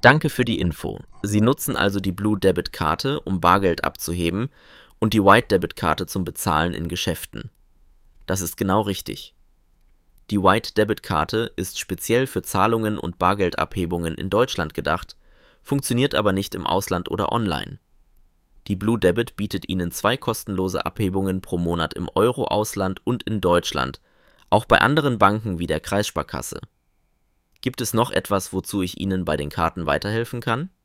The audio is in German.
Danke für die Info. Sie nutzen also die Blue Debit Karte, um Bargeld abzuheben, und die White Debit Karte zum Bezahlen in Geschäften. Das ist genau richtig. Die White Debit Karte ist speziell für Zahlungen und Bargeldabhebungen in Deutschland gedacht, funktioniert aber nicht im Ausland oder online. Die Blue Debit bietet Ihnen 2 kostenlose Abhebungen pro Monat im Euro-Ausland und in Deutschland, auch bei anderen Banken wie der Kreissparkasse. Gibt es noch etwas, wozu ich Ihnen bei den Karten weiterhelfen kann?